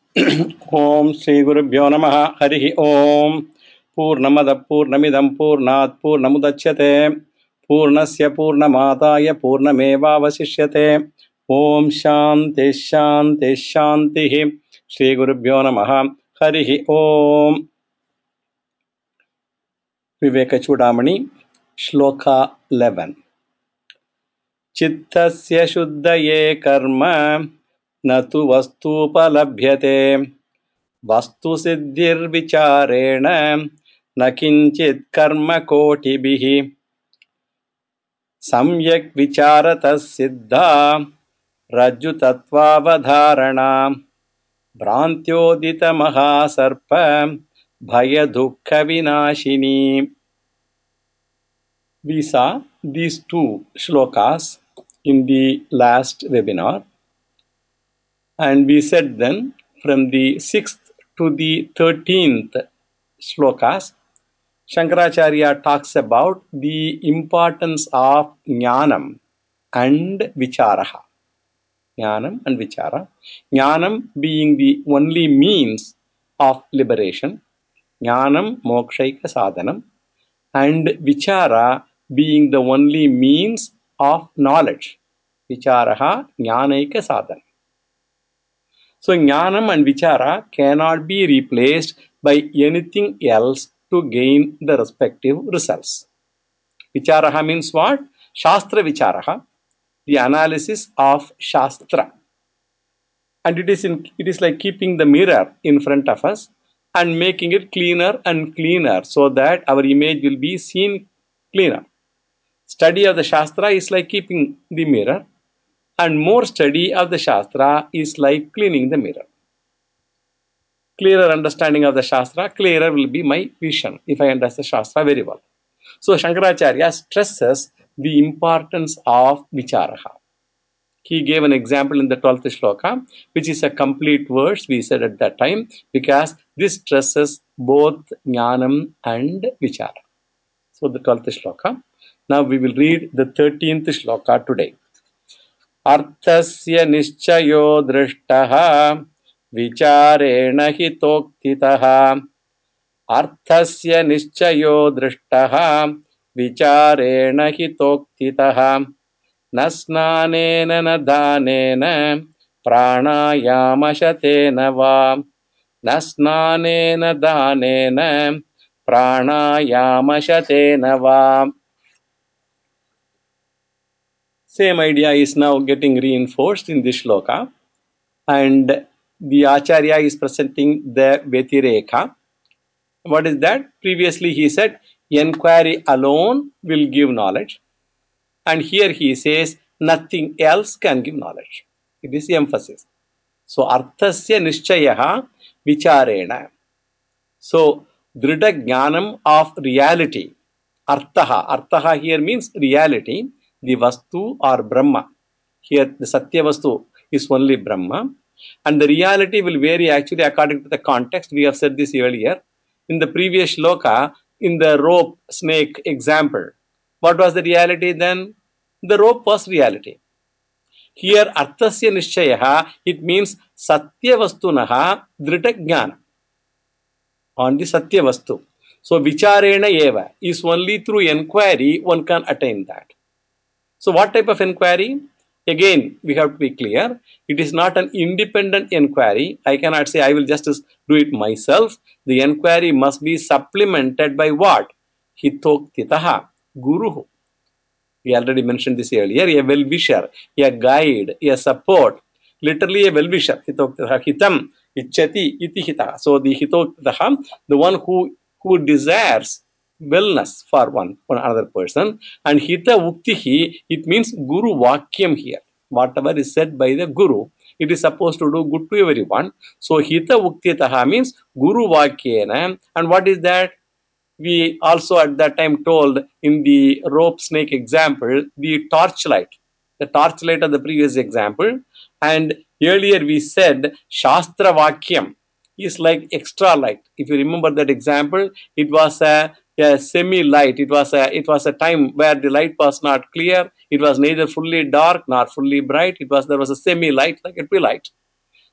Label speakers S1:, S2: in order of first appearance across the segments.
S1: ओम श्री गुरुभ्यो नमः हरि ओम पूर्णमद पूर्णमिदं पूर्णात् पूर्णमुदच्यते पूर्णस्य पूर्णमादाय पूर्णमेवावशिष्यते ओम शांति शांति शांति श्री गुरुभ्यो नमः हरि ओम विवेक चूडामणि श्लोक 11 चित्तस्य शुद्धये कर्म न तु वस्तुपलभ्यते वस्तु सिद्धिर्विचारेण न किंचित् कर्म कोटिभिः सम्यक् विचारतः सिद्धा रज्जु तत्वावधारणा भ्रांत्योदित महासर्प भय दुःख विनाशिनी. We saw these two shlokas in the last webinar, and we said then from the 6th to the 13th shlokas, Shankaracharya talks about the importance of Jnanam and Vicharaha. Jnanam and Vichara. Jnanam being the only means of liberation, Jnanam Mokshaika Sadhanam, and Vichara being the only means of knowledge, Vicharaha Jnanaika Sadhanam. So Jnanam and Vichara cannot be replaced by anything else to gain the respective results. Vicharaha means what? Shastra Vicharaha, the analysis of Shastra. And it is like keeping the mirror in front of us and making it cleaner and cleaner so that our image will be seen cleaner. Study of the Shastra is like keeping the mirror, and more study of the Shastra is like cleaning the mirror. Clearer understanding of the Shastra, clearer will be my vision if I understand the Shastra very well. So Shankaracharya stresses the importance of Vicharaha. He gave an example in the 12th shloka, which is a complete verse, we said at that time, because this stresses both Jnanam and Vichara. So the 12th shloka. Now we will read the 13th shloka today. Arthasya nischayo drishtaha vichareణ hitokthitaha. Arthasya nischayo drishtaha vichareణ hitokthitaha. न स्नानेन न दानेन प्राणायामशतेन वा. न स्नानेन दानेन प्राणायामशतेन वा. Same idea is now getting reinforced in this shloka, and the Acharya is presenting the Vyatireka. What is that? Previously he said inquiry alone will give knowledge, and here he says nothing else can give knowledge. It is the emphasis. So arthasya nishchayaha vicharena. So drida jnanam of reality. Arthaha here means reality, the vastu or Brahma. Here the Satya Vastu is only Brahma, and the reality will vary actually according to the context. We have said this earlier. In the previous shloka, in the rope snake example, what was the reality then? The rope was reality. Here arthasya nishchayaha, it means Satya Vastunaha drita jnana. On the Satya Vastu. So vicharena eva is only through inquiry one can attain that. So what type of inquiry? Again, we have to be clear. It is not an independent inquiry. I cannot say I will just do it myself. The inquiry must be supplemented by what? Hitoktitaha, Guru. We already mentioned this earlier. A well-wisher, a guide, a support. Literally a well-wisher. Hitoktitaha, hitam, ichchati, iti hita. So the hitoktitaha, the one who desires wellness for one another person, and hita uktihi, it means guru vakyam here. Whatever is said by the guru, it is supposed to do good to everyone. So hita uktitaha means guru vakyena. And what is that? We also at that time told in the rope snake example the torchlight of the previous example, and earlier we said shastra vakyam is like extra light. If you remember that example, it was a semi light. It was a time where the light was not clear. It was neither fully dark nor fully bright. There was a semi light, like a twilight.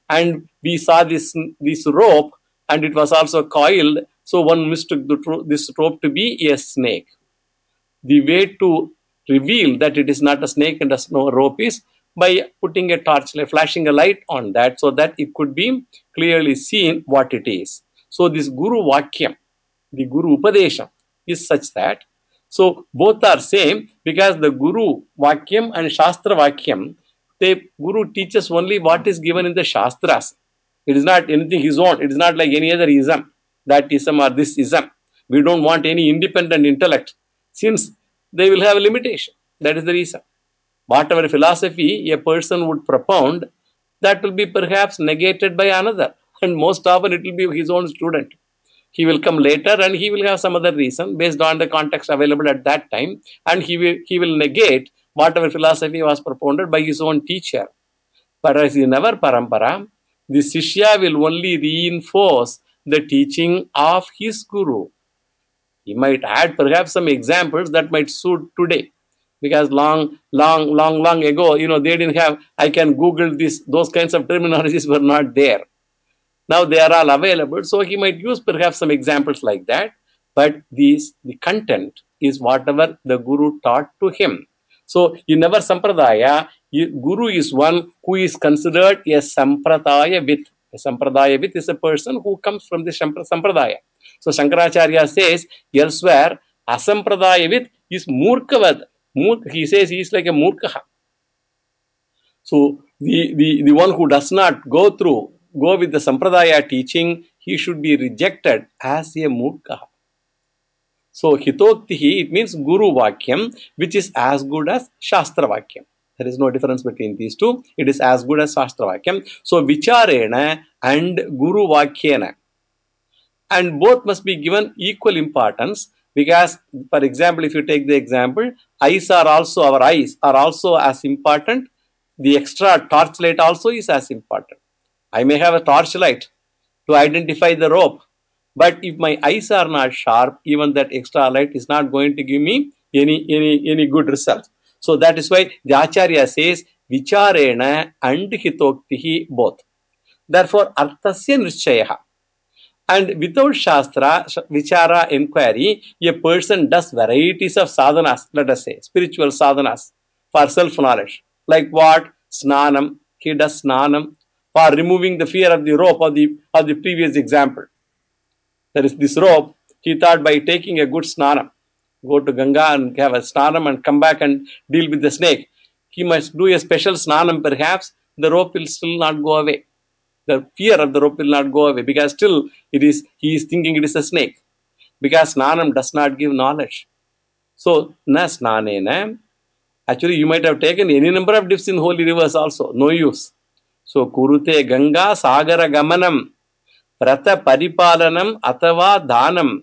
S1: and we saw this rope, and it was also coiled. So one mistook this rope to be a snake. The way to reveal that it is not a snake and a rope is by putting a torchlight, flashing a light on that, so that it could be clearly seen what it is. So this Guru Vakyam, the Guru Upadesham, is such that, so both are same, because the Guru Vakyam and Shastra Vakyam, the Guru teaches only what is given in the Shastras. It is not anything his own. It is not like any other ism, that ism or this ism. We don't want any independent intellect, since they will have a limitation. That is the reason. Whatever philosophy a person would propound, that will be perhaps negated by another, and most often it will be his own student. He will come later and he will have some other reason based on the context available at that time, and he will negate whatever philosophy was propounded by his own teacher. But as in our parampara, the Shishya will only reinforce the teaching of his Guru. He might add perhaps some examples that might suit today. Because long ago, they didn't have, I can Google this, those kinds of terminologies were not there. Now they are all available, so he might use perhaps some examples like that. But the content is whatever the Guru taught to him. So in our Sampradaya, Guru is one who is considered a Sampradayavit. A Sampradayavit is a person who comes from the Sampradaya. So Shankaracharya says elsewhere, Asampradayavit is Murkavad. He says he is like a Murkaha. So the one who does not go with the Sampradaya teaching, he should be rejected as a Murkha. So Hitoktihi, it means Guru Vakyam, which is as good as Shastra Vakyam. There is no difference between these two. It is as good as Shastra Vakyam. So Vicharena and Guru Vakyena. And both must be given equal importance, because, for example, if you take the example, our eyes are also as important. The extra torchlight also is as important. I may have a torchlight to identify the rope, but if my eyes are not sharp, even that extra light is not going to give me any good result. So that is why the Acharya says Vicharena and Hitoktihi both. Therefore, Arthasya Nishchayaha. And without Shastra, Vichara, inquiry, a person does varieties of sadhanas, let us say, spiritual sadhanas for self-knowledge. Like what? Snanam. He does snanam for removing the fear of the rope of the previous example. There is this rope. He thought by taking a good snanam, go to Ganga and have a snanam and come back and deal with the snake. He must do a special snanam perhaps. The rope will still not go away. The fear of the rope will not go away, because still he is thinking it is a snake, because snanam does not give knowledge. So na snanena, actually you might have taken any number of dips in holy rivers also, no use. So kurute Ganga sagara gamanam prata paripalanam atava dhanam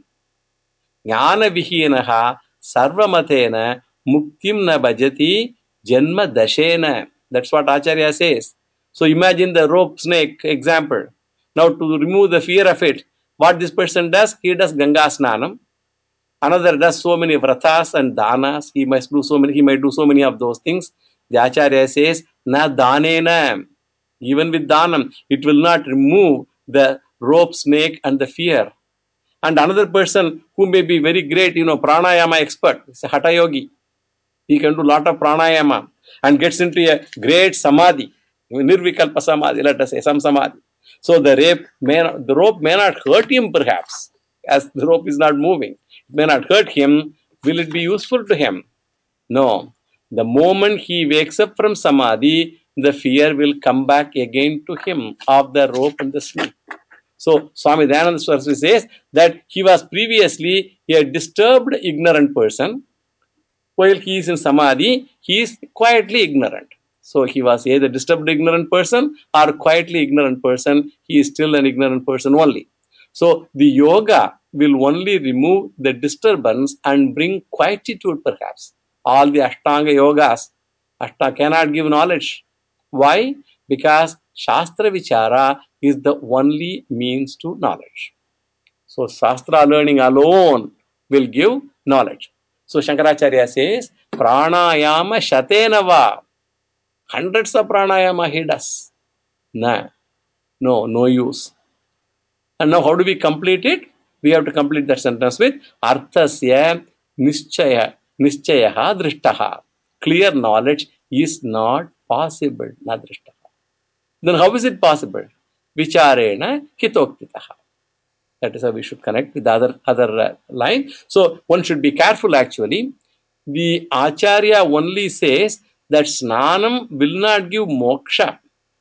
S1: jnana vihinaha sarvamatena muktim na bhajati janma dashena. That's what Acharya says. So imagine the rope snake example. Now to remove the fear of it, what this person does, he does Ganga Snanam. Another does so many vratas and danas. He might do so many of those things. The Acharya says, na danena. Even with danam, it will not remove the rope snake and the fear. And another person who may be very great, pranayama expert, is a hatha yogi. He can do a lot of pranayama and gets into a great samadhi, nirvikalpa samadhi, let us say, some samadhi. So the rope may not hurt him perhaps, as the rope is not moving. It may not hurt him. Will it be useful to him? No. The moment he wakes up from samadhi, the fear will come back again to him of the rope and the snake. So Swami Dayananda Saraswati says that he was previously a disturbed, ignorant person. While he is in samadhi, he is quietly ignorant. So he was either disturbed ignorant person or quietly ignorant person. He is still an ignorant person only. So the yoga will only remove the disturbance and bring quietude perhaps. All the Ashtanga yogas, Ashtanga cannot give knowledge. Why? Because Shastra Vichara is the only means to knowledge. So Shastra learning alone will give knowledge. So Shankaracharya says, Pranayama Shatenava. Hundreds of pranayama he does. Na. No use. And now how do we complete it? We have to complete that sentence with arthasya nischaya drishtaha. Clear knowledge is not possible, na drishtaha. Then how is it possible? Vicharena hitoktitaha. That is how we should connect with the other line. So one should be careful actually. The Acharya only says that snanam will not give moksha.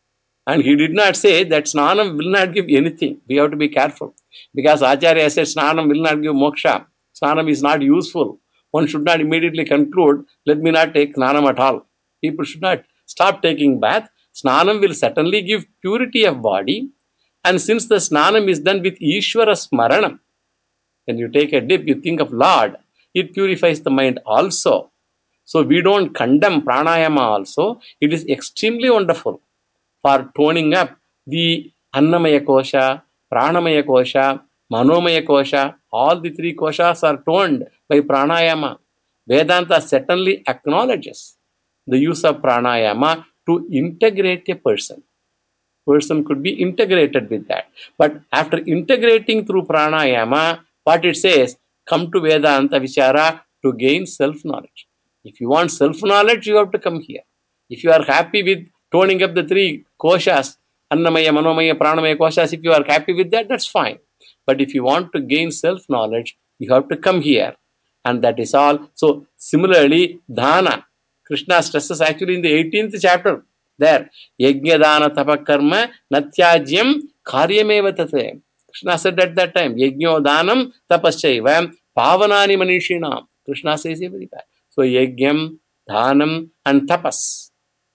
S1: And he did not say that snanam will not give anything. We have to be careful. Because Acharya said snanam will not give moksha. Snanam is not useful. One should not immediately conclude, let me not take snanam at all. People should not stop taking bath. Snanam will certainly give purity of body. And since the snanam is done with Ishvara Smaranam, when you take a dip, you think of Lord, it purifies the mind also. So we don't condemn pranayama also. It is extremely wonderful for toning up the Annamaya Kosha, Pranamaya Kosha, Manomaya Kosha. All the three koshas are toned by pranayama. Vedanta certainly acknowledges the use of pranayama to integrate a person. Person could be integrated with that. But after integrating through pranayama, what it says, come to Vedanta Vichara to gain self-knowledge. If you want self-knowledge, you have to come here. If you are happy with toning up the three koshas, Annamaya, Manomaya, Pranamaya koshas, if you are happy with that, that's fine. But if you want to gain self-knowledge, you have to come here. And that is all. So similarly, Dhana, Krishna stresses actually in the 18th chapter there. Yajnadana tapakarma natyajyam karyameva tate. Krishna said at that time, Yajnyo danam tapaschaiva pavanani manishinam. Krishna says every time. So yajnam, dhanam and tapas.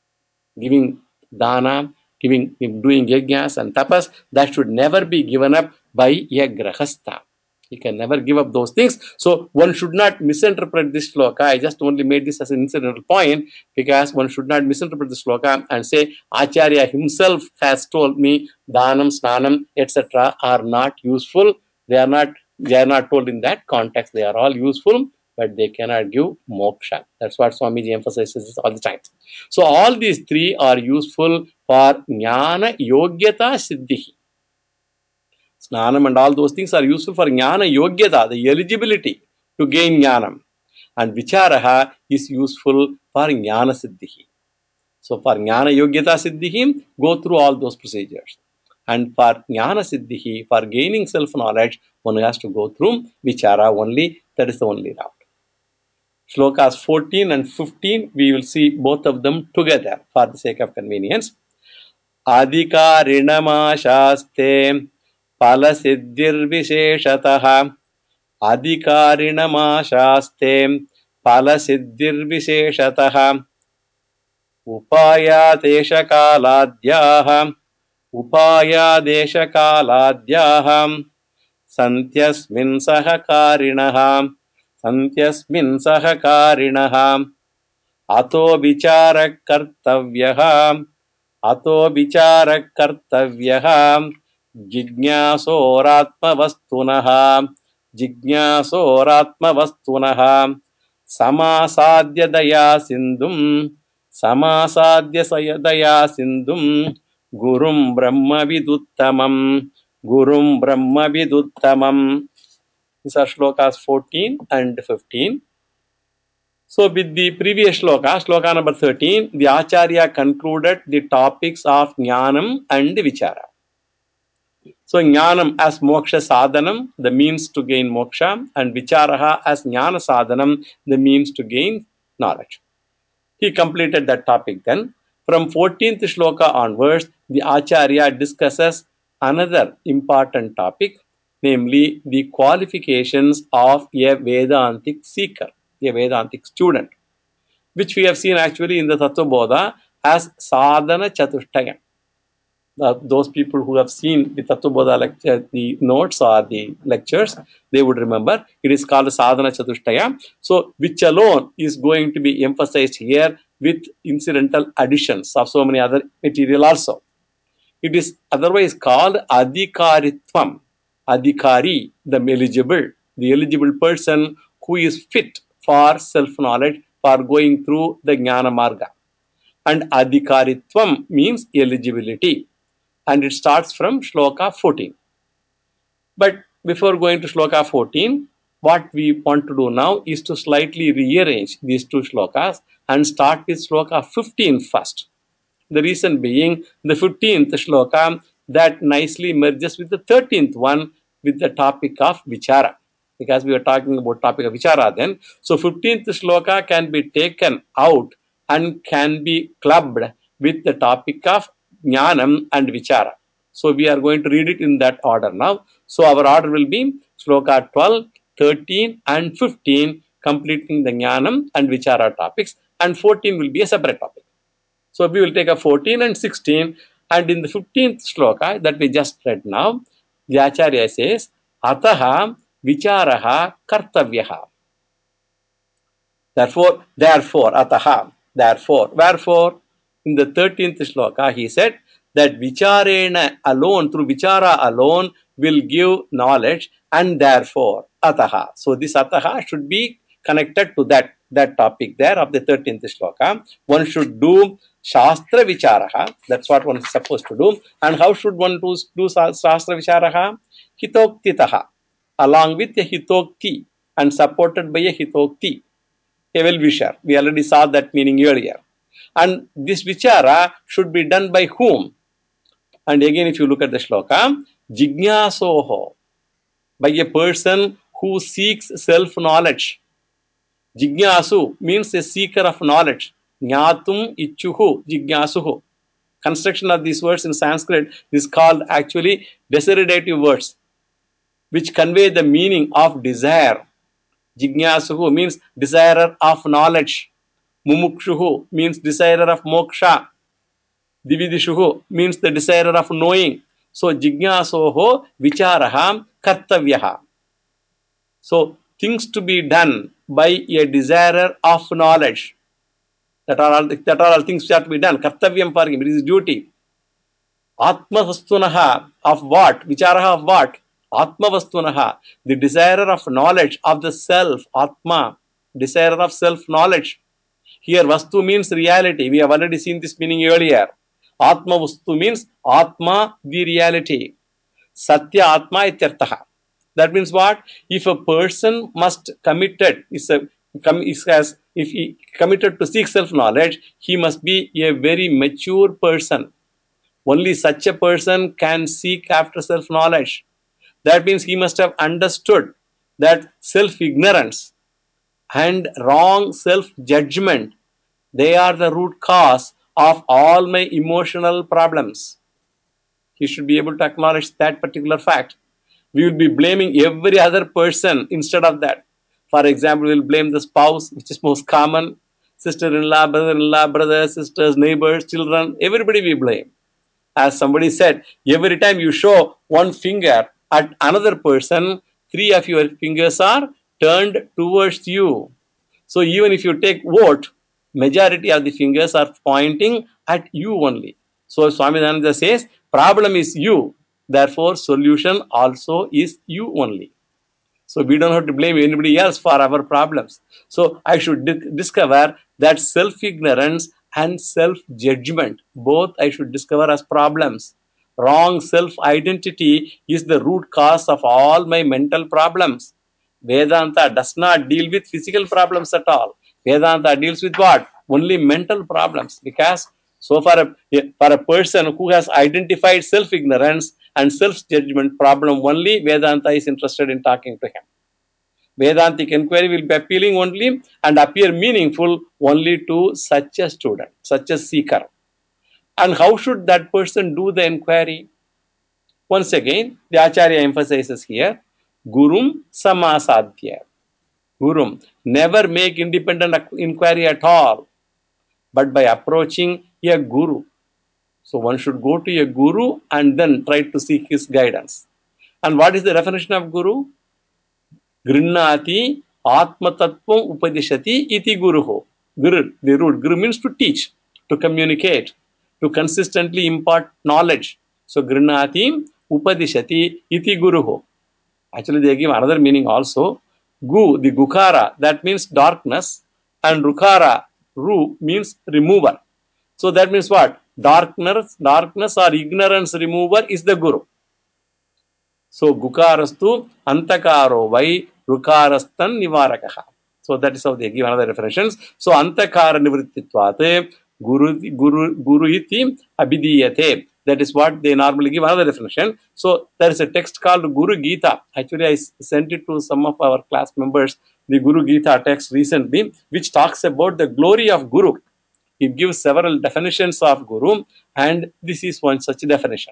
S1: Giving dana, doing yajnas and tapas, that should never be given up by a grahastha. He can never give up those things. So one should not misinterpret this sloka. I just only made this as an incidental point because one should not misinterpret the sloka and say Acharya himself has told me Dhanam, Snanam, etc. are not useful. They are not told in that context. They are all useful, but they cannot give moksha. That's what Swamiji emphasizes all the time. So all these three are useful for jnana yogyata siddhi. Snanam and all those things are useful for jnana yogyata, the eligibility to gain jnanam. And vicharaha is useful for jnana siddhi. So for jnana yogyata siddhi, go through all those procedures. And for jnana siddhi, for gaining self-knowledge, one has to go through vichara only. That is the only route. Shlokas 14 and 15, we will see both of them together for the sake of convenience. अधिकारिणमाशास्ते फलसिद्धिर्विशेषतः अधिकारिणमाशास्ते फलसिद्धिर्विशेषतः उपायादेशकालाद्याः सन्त्यस्मिन् सहकारिणः अतो विचारः जिज्ञासोरात्मवस्तुनः समासाद्य दया सिन्धुं गुरुं ब्रह्मविदुत्तमम्. These are shlokas 14 and 15. So with the previous shloka number 13, the Acharya concluded the topics of Jnanam and Vichara. So Jnanam as moksha sadhanam, the means to gain moksha, and Vicharaha as Jnana sadhanam, the means to gain knowledge. He completed that topic then. From 14th shloka onwards, the Acharya discusses another important topic, namely the qualifications of a Vedantic seeker, a Vedantic student, which we have seen actually in the Tattvabodha as Sadhana Chatushtaya. Those people who have seen the Tattvabodha lecture, the notes or the lectures, they would remember it is called Sadhana Chatushtaya. So, which alone is going to be emphasized here with incidental additions of so many other material also. It is otherwise called Adhikaritvam. Adhikari, the eligible person who is fit for self-knowledge, for going through the Jnana Marga. And Adhikaritvam means eligibility. and it starts from shloka 14. But before going to shloka 14, what we want to do now is to slightly rearrange these two shlokas and start with shloka 15 first. The reason being the 15th shloka that nicely merges with the 13th one with the topic of vichara. Because we were talking about topic of vichara then. So 15th shloka can be taken out and can be clubbed with the topic of jnanam and vichara. So we are going to read it in that order now. So our order will be shloka 12, 13 and 15 completing the jnanam and vichara topics, and 14 will be a separate topic. So we will take a 14 and 16, and in the 15th shloka that we just read now, the Acharya says, Ataha vicharaha kartavyaha. Therefore, Ataha, therefore, wherefore, in the 13th shloka he said that vicharena alone, through vichara alone, will give knowledge, and therefore, Ataha. So this Ataha should be connected to that topic there of the 13th shloka. One should do Shastra Vicharaha, that's what one is supposed to do. And how should one do Shastra Vicharaha? Hitoktitaha, along with a Hitokti and supported by a Hitokti, a well-wisher. We already saw that meaning earlier. And this Vichara should be done by whom? And again, if you look at the shloka, Jignasoho, by a person who seeks self-knowledge. Jignasu means a seeker of knowledge. Jnatum ichuhu jignasuhu. Construction of these words in Sanskrit is called actually desiderative words, which convey the meaning of desire. Jignasuhu means desirer of knowledge. Mumukshuhu means desirer of moksha. Dividishuhu means the desirer of knowing. So jignasoho vicharaha kartavyaha. So things to be done by a desirer of knowledge. That are all things which have to be done. Kartavyam for him, it is his duty. Atmavastunaha, of what? Vicharaha of what? Atmavastunaha, the desirer of knowledge of the self, Atma, desirer of self-knowledge. Here Vastu means reality. We have already seen this meaning earlier. Atma Vastu means Atma, the reality. Satya Atma ityartaha. That means what? If a person must committed, if he committed to seek self-knowledge, he must be a very mature person. Only such a person can seek after self-knowledge. That means he must have understood that self-ignorance and wrong self-judgment, they are the root cause of all my emotional problems. He should be able to acknowledge that particular fact. We will be blaming every other person instead of that. For example, we will blame the spouse, which is most common, sister-in-law, brother-in-law, brothers, sisters, neighbors, children, everybody we blame. As somebody said, every time you show one finger at another person, three of your fingers are turned towards you. So even if you take vote, majority of the fingers are pointing at you only. So Swami Dhananda says, problem is you. Therefore, solution also is you only. So we don't have to blame anybody else for our problems. So I should discover that self-ignorance and self-judgment, both I should discover as problems. Wrong self-identity is the root cause of all my mental problems. Vedanta does not deal with physical problems at all. Vedanta deals with what? Only mental problems. Because so for a person who has identified self-ignorance and self-judgment problem only, Vedanta is interested in talking to him. Vedantic inquiry will be appealing only and appear meaningful only to such a student, such a seeker. And how should that person do the inquiry? Once again, the Acharya emphasizes here, Gurum Samasadhya. Gurum, never make independent inquiry at all, but by approaching a guru. So one should go to a guru and then try to seek his guidance. And what is the definition of guru? Grinnati Atmatattvam Upadishati iti guruho. Guru, the root. Guru means to teach, to communicate, to consistently impart knowledge. So Grinnati Upadishati iti guruho. Actually, they give another meaning also. Gu, the Gukara, that means darkness, and Rukara, Ru, means remover. So that means what? Darkness or ignorance remover is the Guru. So Gukarastu Antakaro Vai Rukarastan Nivarakaha. So that is how they give another reference. So Antakara Nivrittitwate Guru iti Abhidiyate. That is what they normally give another definition. So there is a text called Guru Gita. Actually, I sent it to some of our class members, the Guru Gita text recently, which talks about the glory of Guru. It gives several definitions of Guru, and this is one such definition.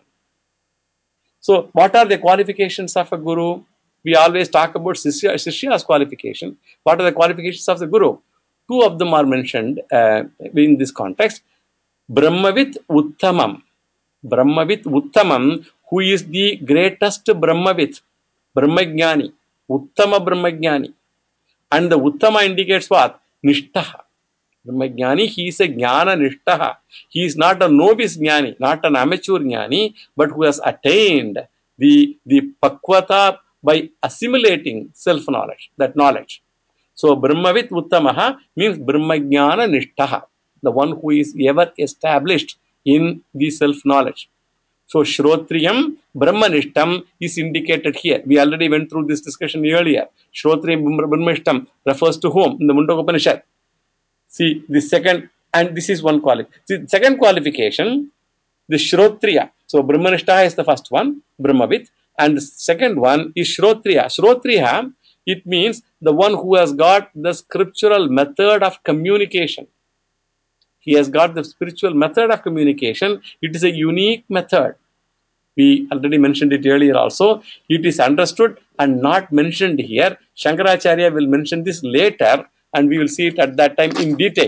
S1: So, what are the qualifications of a Guru? We always talk about Shishya's qualification. What are the qualifications of the Guru? Two of them are mentioned in this context. Brahmavit Uttamam. Brahmavit Uttamam, who is the greatest Brahmavit, Brahmagyani, Uttama Brahmagyani. And the Uttama indicates what? Nishtaha. Brahmagyani, he is a Jnana Nishtaha. He is not a novice Jnani, not an amateur Jnani, but who has attained the Pakvata by assimilating self-knowledge, that knowledge. So, Brahmavit Uttamaha means Brahmagyana Nishtaha, the one who is ever established in the self-knowledge. So, Shrotriyam Brahmanishtam is indicated here. We already went through this discussion earlier. Shrotriyam Brahmanishtam refers to whom? In the Mundaka Upanishad. See, the second, and this is one qualification. The second qualification, the Shrotriya. So, Brahmanishta is the first one, Brahmavit, and the second one is Shrotriya. Shrotriya, it means the one who has got the scriptural method of communication. He has got the spiritual method of communication. It is a unique method. We already mentioned it earlier also. It is understood and not mentioned here. Shankaracharya will mention this later, and we will see it at that time in detail.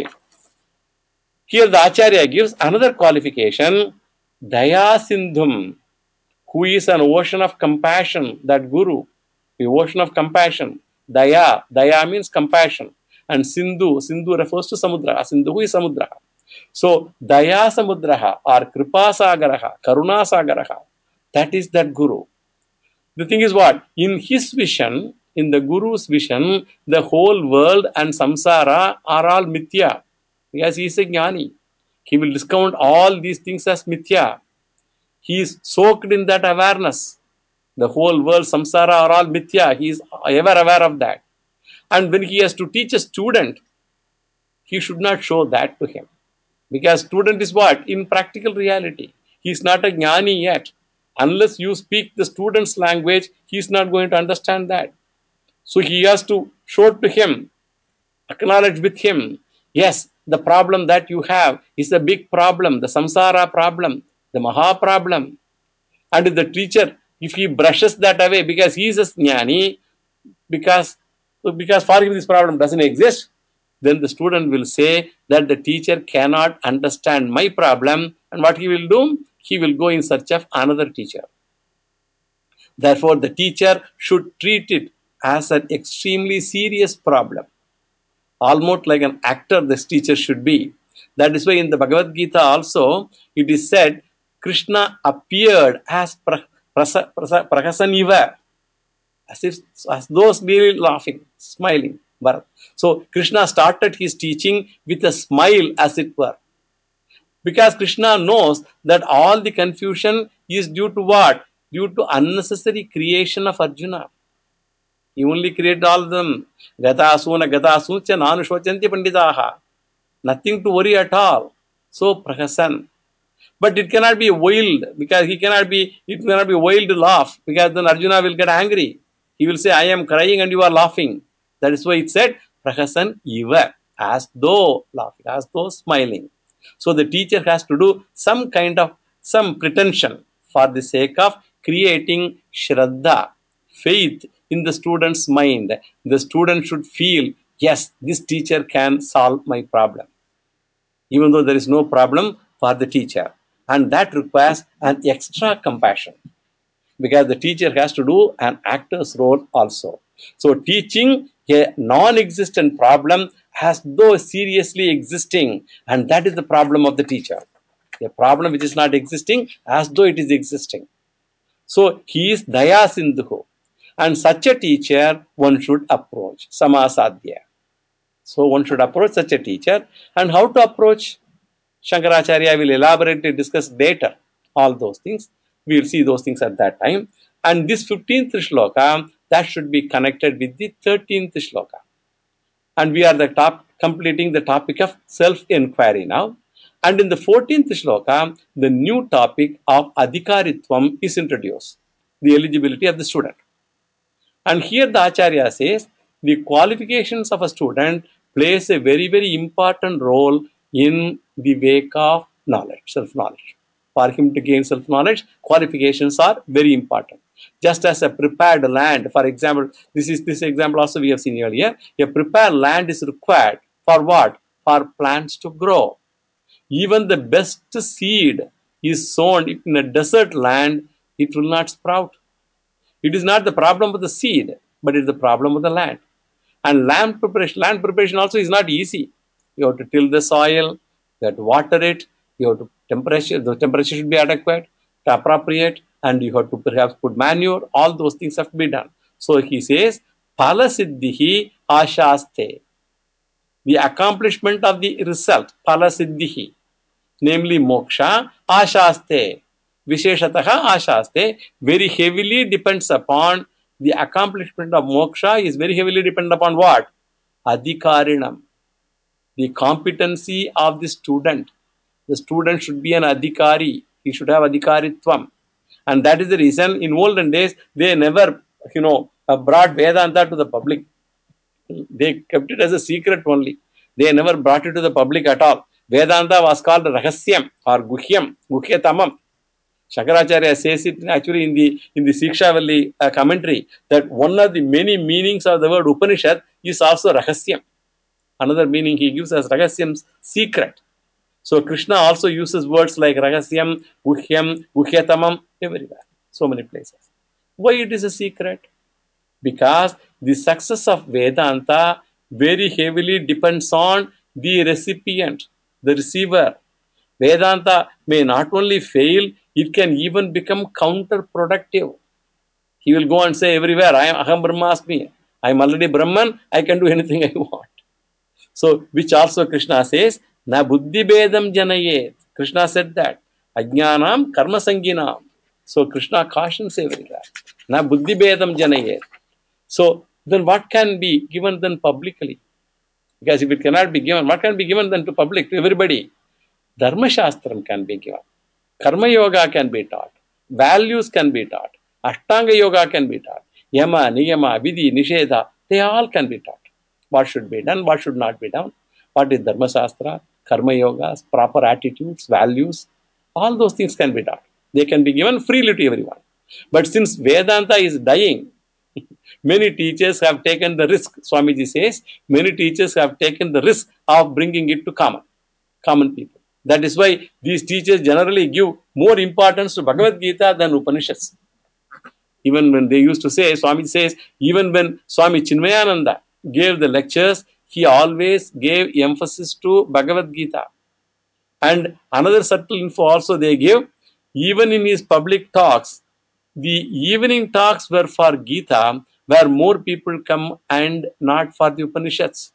S1: Here the Acharya gives another qualification, Daya Sindhum, who is an ocean of compassion, that Guru, the ocean of compassion. Daya means compassion. And Sindhu refers to Samudra. Sindhu is Samudra. So, Daya Samudraha or Kripa Sagaraha, Karuna Sagaraha, that is that Guru. The thing is what? In his vision, in the Guru's vision, the whole world and samsara are all mithya. Because he is a jnani. He will discount all these things as mithya. He is soaked in that awareness. The whole world, samsara are all mithya. He is ever aware of that. And when he has to teach a student, he should not show that to him. Because student is what? In practical reality. He is not a jnani yet. Unless you speak the student's language, he is not going to understand that. So he has to show to him, acknowledge with him, yes, the problem that you have is a big problem, the samsara problem, the maha problem. And the teacher, if he brushes that away because he is a jnani, because for him this problem doesn't exist, then the student will say that the teacher cannot understand my problem, and what he will do? He will go in search of another teacher. Therefore, the teacher should treat it as an extremely serious problem. Almost like an actor, this teacher should be. That is why in the Bhagavad Gita also, it is said, Krishna appeared as Prakasaniva, as those really laughing, smiling. So Krishna started his teaching with a smile, as it were. Because Krishna knows that all the confusion is due to what? Due to unnecessary creation of Arjuna. He only created all of them. Gatasuna Gatasuncha Nanushvachanti Panditaha. Nothing to worry at all. So Prahasan. But it cannot be wild, because it cannot be wild laugh, because then Arjuna will get angry. He will say, I am crying and you are laughing. That is why it said, Prahasan Iva, as though laughing, as though smiling. So the teacher has to do some pretension for the sake of creating Shraddha, faith in the student's mind. The student should feel, yes, this teacher can solve my problem, even though there is no problem for the teacher. And that requires an extra compassion, because the teacher has to do an actor's role also. So teaching a non-existent problem as though seriously existing, and that is the problem of the teacher. A problem which is not existing as though it is existing. So he is Daya Sindhu, and such a teacher one should approach, Samasadhya. So one should approach such a teacher. And how to approach? Shankaracharya will elaborately discuss later all those things. We will see those things at that time. And this 15th shloka, that should be connected with the 13th shloka. And we are completing the topic of self-inquiry now. And in the 14th shloka, the new topic of adhikaritvam is introduced, the eligibility of the student. And here the Acharya says the qualifications of a student plays a very, very important role in the wake of knowledge, self-knowledge. For him to gain self-knowledge, qualifications are very important. Just as a prepared land, for example, this example also we have seen earlier. A prepared land is required for what? For plants to grow. Even the best seed is sown in a desert land, it will not sprout. It is not the problem of the seed, but it is the problem of the land. And land preparation also is not easy. You have to till the soil, you have to water it, you have to the temperature should be adequate, appropriate, and you have to perhaps put manure. All those things have to be done. So he says, Phala siddhihi ashaste. The accomplishment of the result, Phala siddhihi, namely moksha, ashaste. Visheshataha ashaste, very heavily depends upon the accomplishment of moksha is very heavily dependent upon what? Adhikarinam. The competency of the student. The student should be an adhikari. He should have adhikaritvam. And that is the reason in olden days they never, brought Vedanta to the public. They kept it as a secret only. They never brought it to the public at all. Vedanta was called Rahasyam or Guhyam, Guhyatamam. Shankaracharya says it actually in the Sikshavalli commentary that one of the many meanings of the word Upanishad is also Rahasyam. Another meaning he gives as Rahasyam's secret. So Krishna also uses words like Rahasyam, Guhyam, Guhyatamam everywhere. So many places. Why it is a secret? Because the success of Vedanta very heavily depends on the recipient, the receiver. Vedanta may not only fail, it can even become counterproductive. He will go and say everywhere, I am Aham Brahmasmi. I am already Brahman, I can do anything I want. So, which also Krishna says, Na buddhi bedam janayet. Krishna said that. Ajnanam karma sanginam. So, Krishna cautions everywhere. Na buddhi bedam janayet. So, then what can be given then publicly? Because if it cannot be given, what can be given then to public, to everybody? Dharma Shastram can be given. Karma Yoga can be taught. Values can be taught. Ashtanga Yoga can be taught. Yama, Niyama, Vidhi, Nisheda, they all can be taught. What should be done, what should not be done. What is Dharma Shastra, Karma Yogas, proper attitudes, values. All those things can be taught. They can be given freely to everyone. But since Vedanta is dying, many teachers have taken the risk, Swamiji says, many teachers have taken the risk of bringing it to common people. That is why these teachers generally give more importance to Bhagavad Gita than Upanishads. Even when they used to say, Swami says, even when Swami Chinmayananda gave the lectures, he always gave emphasis to Bhagavad Gita. And another subtle info also they gave, even in his public talks, the evening talks were for Gita, where more people come and not for the Upanishads.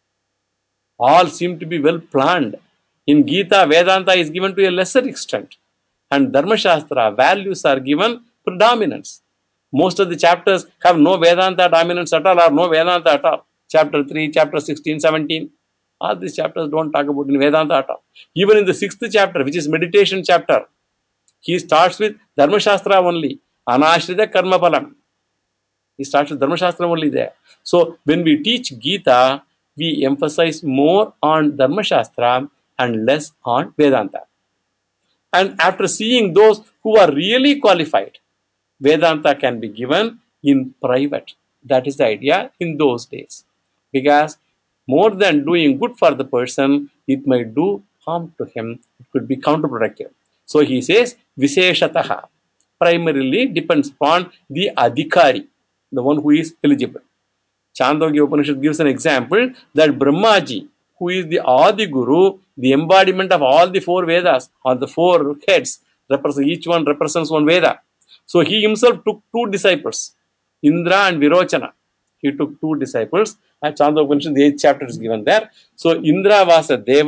S1: All seem to be well planned. In Gita, Vedanta is given to a lesser extent, and Dharma Shastra, values are given predominance. Most of the chapters have no Vedanta dominance at all, or no Vedanta at all. Chapter 3, chapter 16, 17. All these chapters don't talk about in Vedanta at all. Even in the 6th chapter, which is meditation chapter, he starts with Dharma Shastra only. Anashrita Karma Palam. He starts with Dharma Shastra only there. So when we teach Gita, we emphasize more on Dharma Shastra and less on Vedanta. And after seeing those who are really qualified, Vedanta can be given in private. That is the idea in those days. Because more than doing good for the person, it might do harm to him. It could be counterproductive. So he says, Visheshataha primarily depends upon the adhikari, the one who is eligible. Chandogya Upanishad gives an example that Brahmaji, who is the Adi Guru, the embodiment of all the 4 Vedas, or the 4 heads, each one represents one Veda. So he himself took 2 disciples, Indra and Virochana. He took 2 disciples, and Chandogya Upanishad, the 8th chapter is given there. So Indra was a Deva,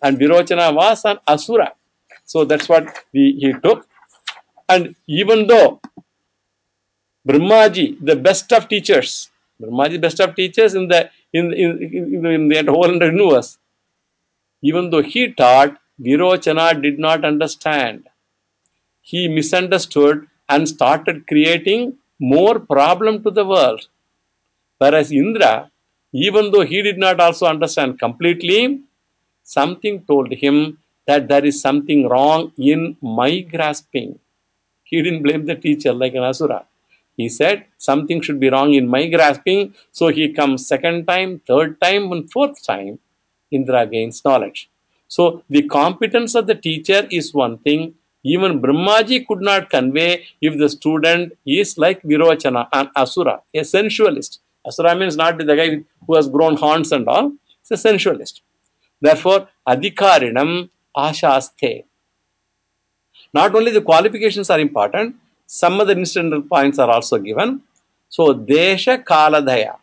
S1: and Virochana was an Asura. So that's what he took. And even though Brahmaji, the best of teachers, Brahmaji, best of teachers in the whole universe, even though he taught, Virochana did not understand. He misunderstood and started creating more problem to the world. Whereas Indra, even though he did not also understand completely, something told him that there is something wrong in my grasping. He didn't blame the teacher like an Asura. He said something should be wrong in my grasping. So he comes second time, third time, and fourth time. Indra gains knowledge. So the competence of the teacher is one thing. Even Brahmaji could not convey if the student is like Virochana, an Asura, a sensualist. Asura means not the guy who has grown horns and all. It's a sensualist. Therefore, adhikarinam ashaste. Not only the qualifications are important, some other incidental points are also given. So, desha kaladaya.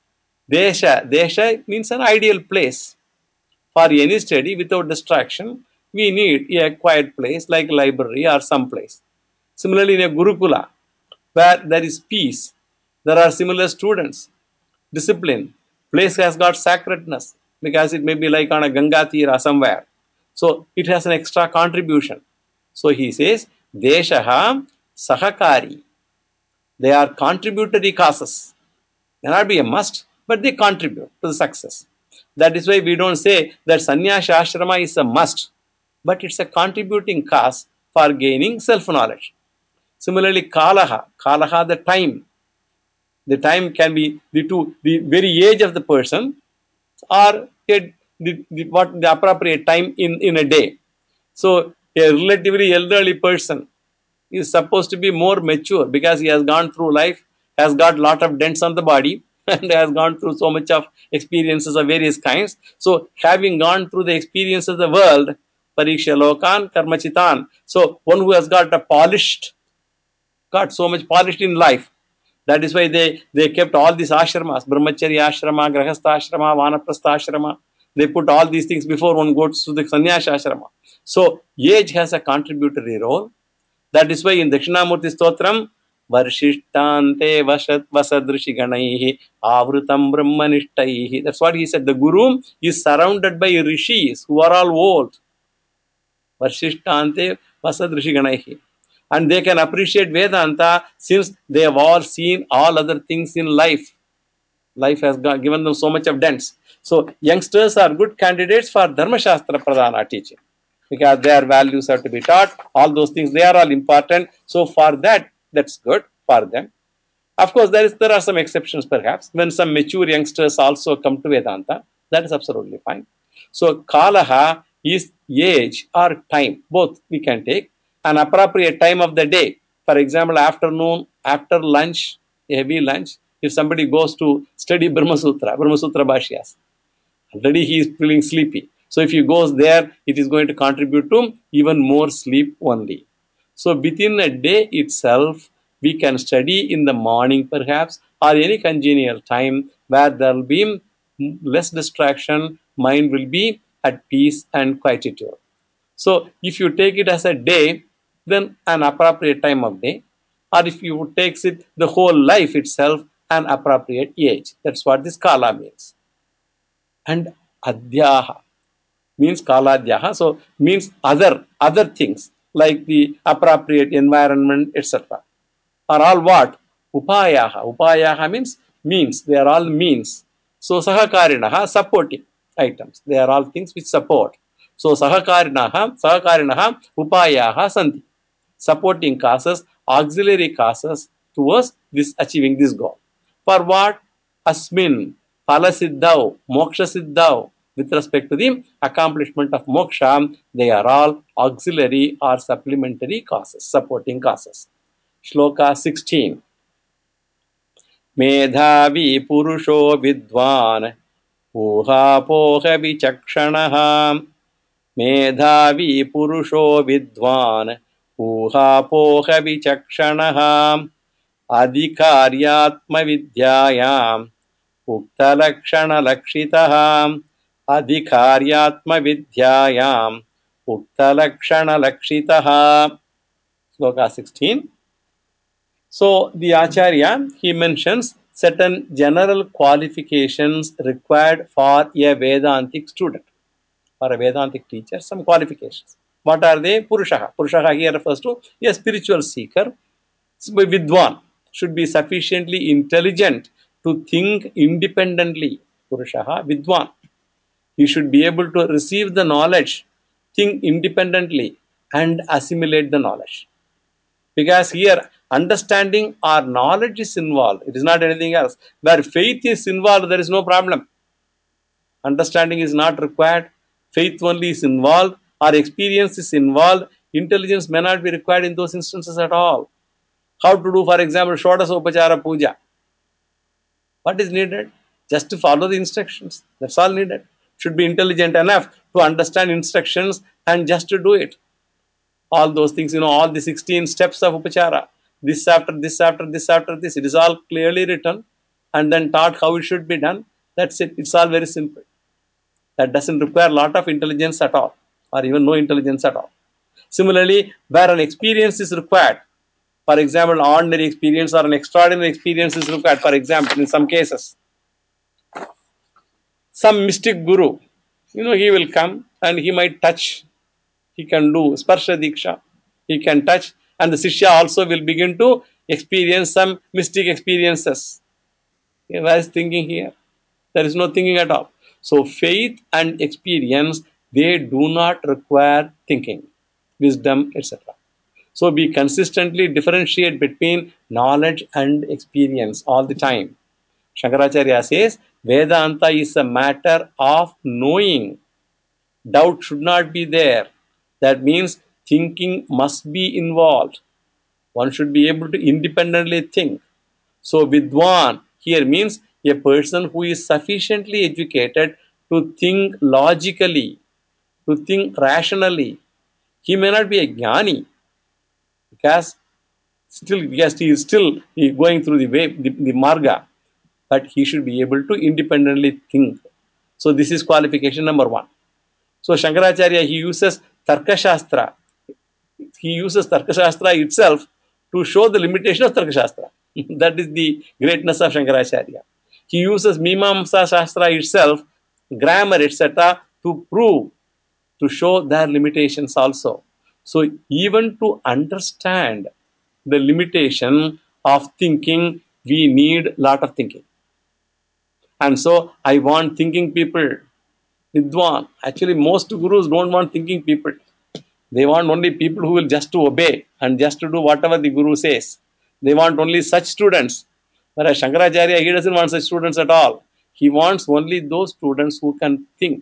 S1: Desha means an ideal place. For any study without distraction, we need a quiet place like library or some place. Similarly, in a Gurukula, where there is peace, there are similar students, discipline, place has got sacredness because it may be like on a Ganga Tira somewhere. So it has an extra contribution. So he says, Deshaha Sahakari. They are contributory causes. May not be a must, but they contribute to the success. That is why we don't say that sannyasa ashrama is a must, but it's a contributing cause for gaining self-knowledge. Similarly, kalaha, the time. The time can be the very age of the person or the appropriate time in a day. So a relatively elderly person is supposed to be more mature because he has gone through life, has got lot of dents on the body, and has gone through so much of experiences of various kinds. So having gone through the experience of the world, Pariksha Lokan, Karmachitan. So one who has got so much polished in life. That is why they kept all these ashramas, brahmacharya ashrama, grahastha ashrama, vanaprastha ashrama. They put all these things before one goes to the sannyasa ashrama. So age has a contributory role. That is why in Dakshinamurti Stotram, Varshishtante Vasadrishi Ganaihi Avrutam Brahmanishtaihi. That's what he said. The Guru is surrounded by rishis who are all old. Varshishtante Vasadrishi Ganaihi. And they can appreciate Vedanta since they have all seen all other things in life. Life has given them so much of dents. So youngsters are good candidates for Dharma Shastra Pradhana teaching because their values have to be taught. All those things, they are all important. So for that, that's good for them. Of course, there are some exceptions perhaps. When some mature youngsters also come to Vedanta, that is absolutely fine. So Kalaha is age or time. Both we can take. An appropriate time of the day. For example, afternoon, after lunch, a heavy lunch, if somebody goes to study Brahma Sutra Bhashyas, already he is feeling sleepy. So if he goes there, it is going to contribute to even more sleep only. So within a day itself, we can study in the morning perhaps or any congenial time where there will be less distraction, mind will be at peace and quietude. So if you take it as a day, then an appropriate time of day, or if you takes it the whole life itself, an appropriate age. That's what this kala means. And adhyaha means kaladhyaha, so means other things like the appropriate environment, etc. Are all what? Upayaha means. They are all means. So sahakarinaha, supporting items. They are all things which support. So sahakarinaha upayaha santi. Supporting causes, auxiliary causes towards this achieving this goal. For what? Asmin, phalasiddhau, moksha siddhau. With respect to the accomplishment of moksha, they are all auxiliary or supplementary causes, supporting causes. Shloka 16. मेधावी पुरुषो विद्वान् ऊहापोह विचक्षणः मेधावी पुरुषो विद्वान् ऊहापोह विचक्षणः अधिकार्यात्मविद्यायाम् उक्तलक्षणलक्षितः adhikaryatma uktalakshana lakshitaha. Sloka 16. So the Acharya, he mentions certain general qualifications required for a Vedantic student, for a Vedantic teacher, some qualifications. What are they? Purushaha. Purushaha here refers to a spiritual seeker. Vidwan should be sufficiently intelligent to think independently. Purushaha, Vidwan. He should be able to receive the knowledge, think independently, and assimilate the knowledge. Because here, understanding or knowledge is involved. It is not anything else. Where faith is involved, there is no problem. Understanding is not required. Faith only is involved, or experience is involved. Intelligence may not be required in those instances at all. How to do, for example, Shodasa Upachara Puja. What is needed? Just to follow the instructions. That's all needed. Should be intelligent enough to understand instructions and just to do it. All those things, all the 16 steps of Upachara. This after this, after this, after this. It is all clearly written and then taught how it should be done. That's it. It's all very simple. That doesn't require a lot of intelligence at all, or even no intelligence at all. Similarly, where an experience is required, for example, ordinary experience or an extraordinary experience is required, for example, in some cases, some mystic guru, he will come and he might touch, he can do sparsha diksha, he can touch, and the Sishya also will begin to experience some mystic experiences. Where is thinking here? There is no thinking at all. So faith and experience, they do not require thinking, wisdom, etc. So we consistently differentiate between knowledge and experience all the time. Shankaracharya says Vedanta is a matter of knowing. Doubt should not be there. That means thinking must be involved. One should be able to independently think. So Vidwan here means a person who is sufficiently educated to think logically, to think rationally. He may not be a jnani because still, yes, he is still going through the way, the marga, but he should be able to independently think. So this is qualification number one. So Shankaracharya, he uses Tarkashastra. He uses Tarkashastra itself to show the limitation of Tarkashastra. That is the greatness of Shankaracharya. He uses Mimamsa Shastra itself, grammar, etc., to prove, to show their limitations also. So even to understand the limitation of thinking, we need a lot of thinking. And so I want thinking people, Vidwan. Actually, most gurus don't want thinking people. They want only people who will just to obey and just to do whatever the guru says. They want only such students. Whereas Shankaracharya, he doesn't want such students at all. He wants only those students who can think.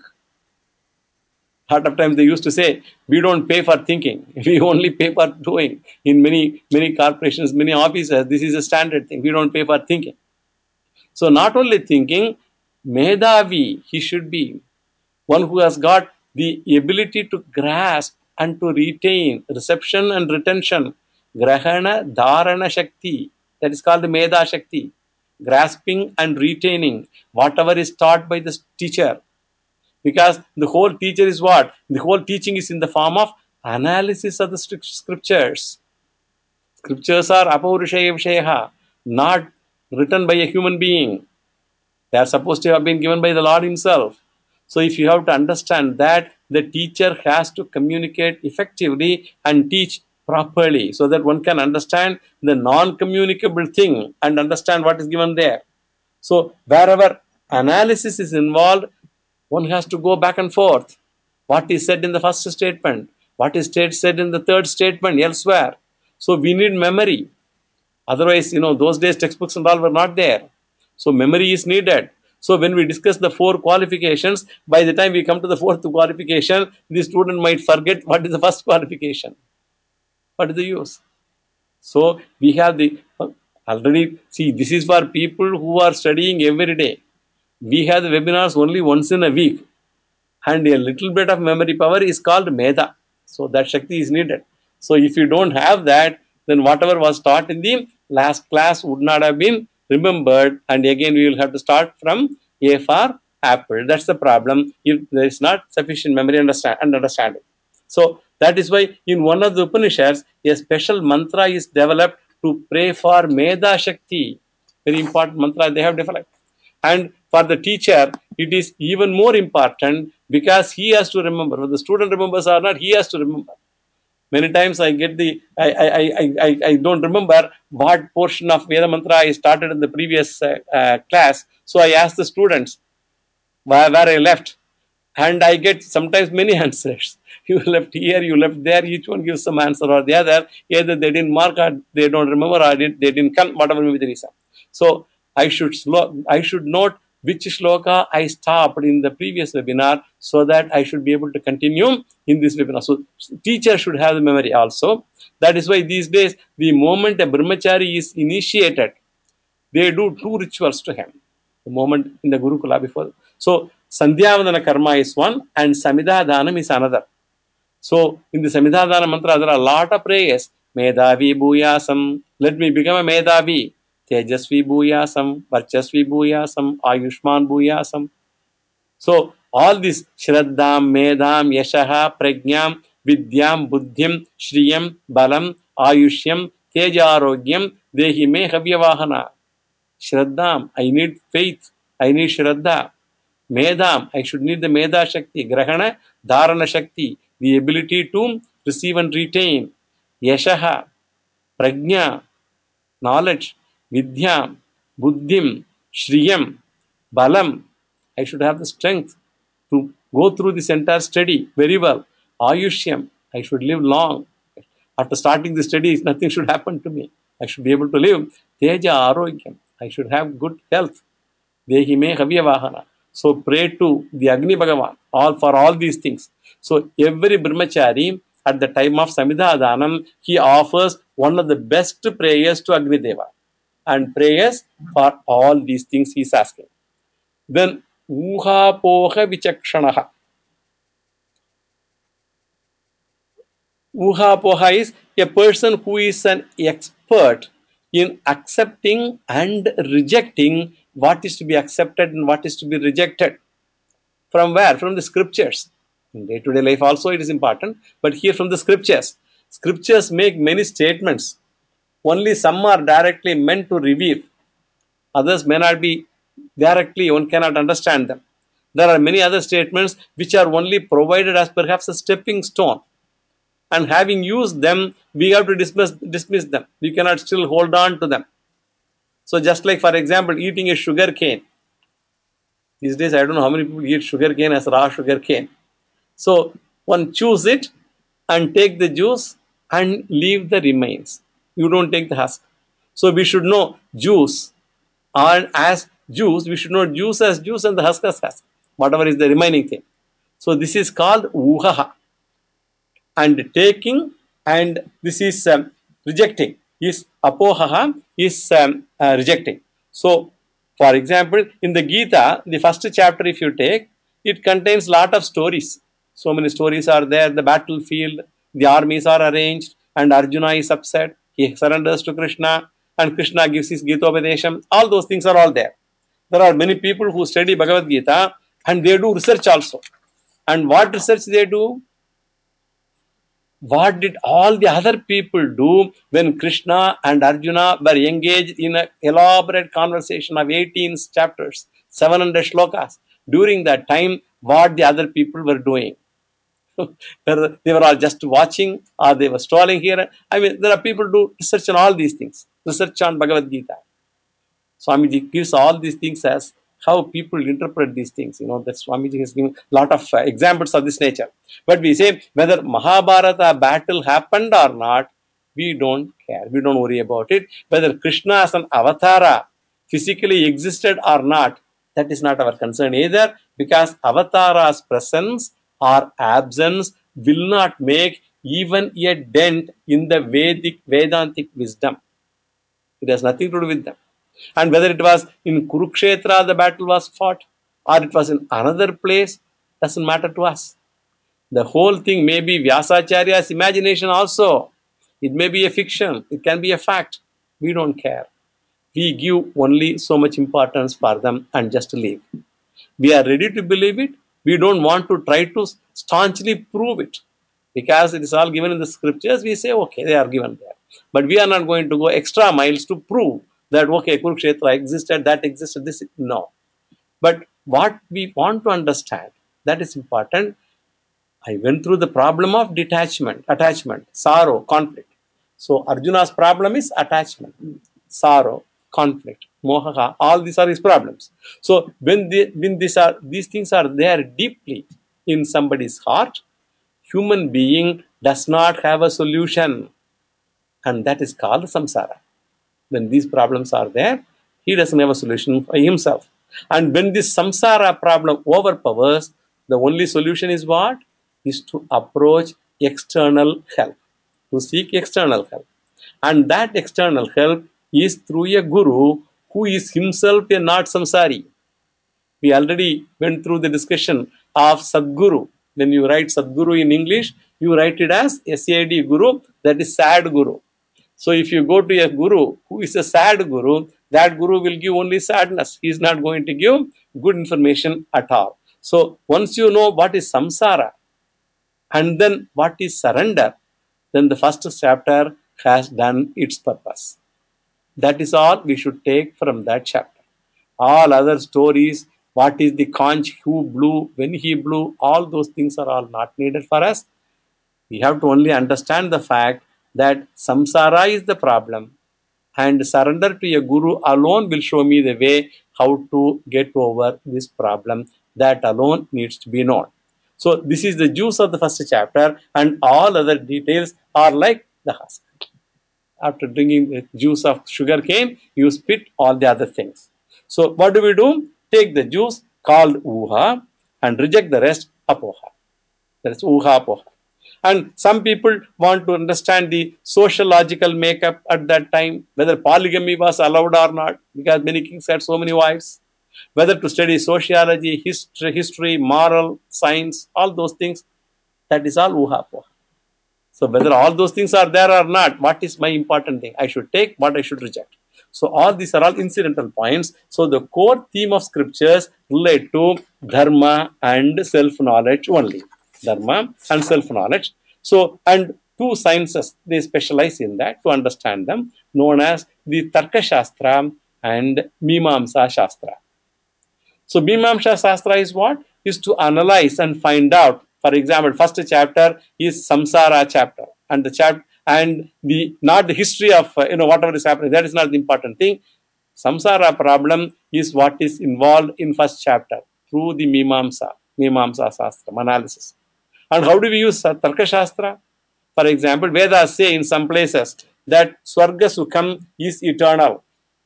S1: A lot of times they used to say, we don't pay for thinking. We only pay for doing. In many corporations, many offices, this is a standard thing. We don't pay for thinking. So not only thinking, Medhavi, he should be one who has got the ability to grasp and to retain, reception and retention, grahana dharana shakti, that is called the Medha Shakti, grasping and retaining whatever is taught by the teacher. Because the whole teacher is what? The whole teaching is in the form of analysis of the scriptures. Scriptures are apaurusheya vishayaha, not written by a human being. They are supposed to have been given by the Lord Himself. So if you have to understand that, the teacher has to communicate effectively and teach properly so that one can understand the non-communicable thing and understand what is given there. So wherever analysis is involved, one has to go back and forth. What is said in the first statement? What is said in the third statement elsewhere? So we need memory. Otherwise, those days textbooks and all were not there. So memory is needed. So when we discuss the four qualifications, by the time we come to the fourth qualification, the student might forget what is the first qualification. What is the use? So we have the already, see, this is for people who are studying every day. We have the webinars only once in a week. And a little bit of memory power is called Medha. So that Shakti is needed. So if you don't have that, then whatever was taught in the last class would not have been remembered. And again, we will have to start from A for apple. That's the problem if there is not sufficient memory and understanding. So that is why in one of the Upanishads, a special mantra is developed to pray for Meda Shakti. Very important mantra they have developed. And for the teacher, it is even more important because he has to remember. Whether the student remembers or not, he has to remember. Many times I get I don't remember what portion of Veda Mantra I started in the previous class. So I ask the students where I left, and I get sometimes many answers. You left here, you left there, each one gives some answer or the other. Either they didn't mark or they don't remember or they didn't come, whatever may be the reason. So I should note which shloka I stopped in the previous webinar so that I should be able to continue in this webinar. So teacher should have the memory also. That is why these days, the moment a brahmachari is initiated, they do two rituals to him. The moment in the Gurukula before. So Sandhyavandana karma is one and Samhita Dhanam is another. So in the Samhita Dhana mantra, there are a lot of prayers. Medhavi Bhuyasam. Let me become a Medhavi. Tejasvi Bhuyasam. Varchasvi Bhuyasam. Ayushman Bhuyasam. So all this Shraddham, Medham, Yashaha, Prajnam, Vidyam, Buddhim, Shriyam, Balam, Ayushyam, Tejarogyam, Dehi Me Havyavahana. Shraddham, I need faith. I need Shraddha. Medham, I should need the Medha Shakti. Grahana, Dharana Shakti, the ability to receive and retain. Yashaha, Prajna, knowledge. Vidyam, Buddhim, Shriyam, Balam. I should have the strength to go through this entire study very well. Ayushyam, I should live long. After starting the studies, nothing should happen to me. I should be able to live. Teja Arogyam, I should have good health. Dehi me Havyavahana. So pray to the Agni Bhagavan all for all these things. So every brahmachari at the time of Samhita Dhanam, he offers one of the best prayers to Agni Deva. And prayers for all these things he is asking. Then Uha Poha Vichakshanaha. Uhapoha is a person who is an expert in accepting and rejecting what is to be accepted and what is to be rejected. From where? From the scriptures. In day-to-day life also it is important, but here from the scriptures. Scriptures make many statements. Only some are directly meant to reveal. Others may not be directly, one cannot understand them. There are many other statements which are only provided as perhaps a stepping stone. And having used them, we have to dismiss them. We cannot still hold on to them. So just like, for example, eating a sugar cane. These days, I don't know how many people eat sugar cane as raw sugar cane. So one chews it and take the juice and leave the remains. You don't take the husk. So we should know juice, and as juice, we should know juice as juice and the husk as husk. Whatever is the remaining thing. So this is called uhaha. And taking, and this is rejecting, is apohaha, is rejecting. So for example, in the Gita, the first chapter if you take, it contains lot of stories. So many stories are there. The battlefield, the armies are arranged, and Arjuna is upset, he surrenders to Krishna, and Krishna gives his Gita Upadesham. All those things are all there. There are many people who study Bhagavad Gita and they do research also. And what research they do? What did all the other people do when Krishna and Arjuna were engaged in an elaborate conversation of 18 chapters, 700 shlokas? During that time, what the other people were doing? They were all just watching, or they were strolling here. I mean, there are people who do research on all these things, research on Bhagavad Gita. Swamiji gives all these things as how people interpret these things. You know, that Swamiji has given a lot of examples of this nature. But we say whether Mahabharata battle happened or not, we don't care. We don't worry about it. Whether Krishna as an avatara physically existed or not, that is not our concern either, because avatara's presence or absence will not make even a dent in the Vedantic wisdom. It has nothing to do with them. And whether it was in Kurukshetra the battle was fought, or it was in another place, doesn't matter to us. The whole thing may be Vyasacharya's imagination also. It may be a fiction. It can be a fact. We don't care. We give only so much importance for them and just leave. We are ready to believe it. We don't want to try to staunchly prove it. Because it is all given in the scriptures, we say, okay, they are given there. But we are not going to go extra miles to prove that, okay, Kurukshetra existed, that existed, this. No. But what we want to understand, that is important. I went through the problem of detachment, attachment, sorrow, conflict. So Arjuna's problem is attachment, sorrow, conflict, moha. All these are his problems. So when these things are there deeply in somebody's heart, human being does not have a solution, and that is called samsara. When these problems are there, he doesn't have a solution for himself. And when this samsara problem overpowers, the only solution is what? Is to approach external help, to seek external help. And that external help is through a guru who is himself a not samsari. We already went through the discussion of Sadguru. When you write Sadguru in English, you write it as SAD Guru, that is sad Guru. So if you go to a guru who is a sad guru, that guru will give only sadness. He is not going to give good information at all. So once you know what is samsara and then what is surrender, then the first chapter has done its purpose. That is all we should take from that chapter. All other stories, what is the conch, who blew, when he blew, all those things are all not needed for us. We have to only understand the fact that samsara is the problem, and surrender to a guru alone will show me the way how to get over this problem. That alone needs to be known. So this is the juice of the first chapter, and all other details are like the husk. After drinking the juice of sugar cane, you spit all the other things. So what do? Take the juice called uha and reject the rest apoha. That is uha apoha. And some people want to understand the sociological makeup at that time, whether polygamy was allowed or not, because many kings had so many wives. Whether to study sociology, history, moral, science, all those things, that is all uha poha. So whether all those things are there or not, what is my important thing? I should take, what I should reject. So all these are all incidental points. So the core theme of scriptures relate to dharma and self-knowledge only. Dharma and self-knowledge. So, and two sciences, they specialize in that to understand them, known as the Tarka Shastra and Mimamsa Shastra. So Mimamsa Shastra is what? Is to analyze and find out. For example, first chapter is Samsara chapter, and the chapter and the not the history of whatever is happening. That is not the important thing. Samsara problem is what is involved in first chapter through the Mimamsa Shastra analysis. And how do we use Tarka Shastra? For example, Vedas say in some places that Swarga Sukham is eternal.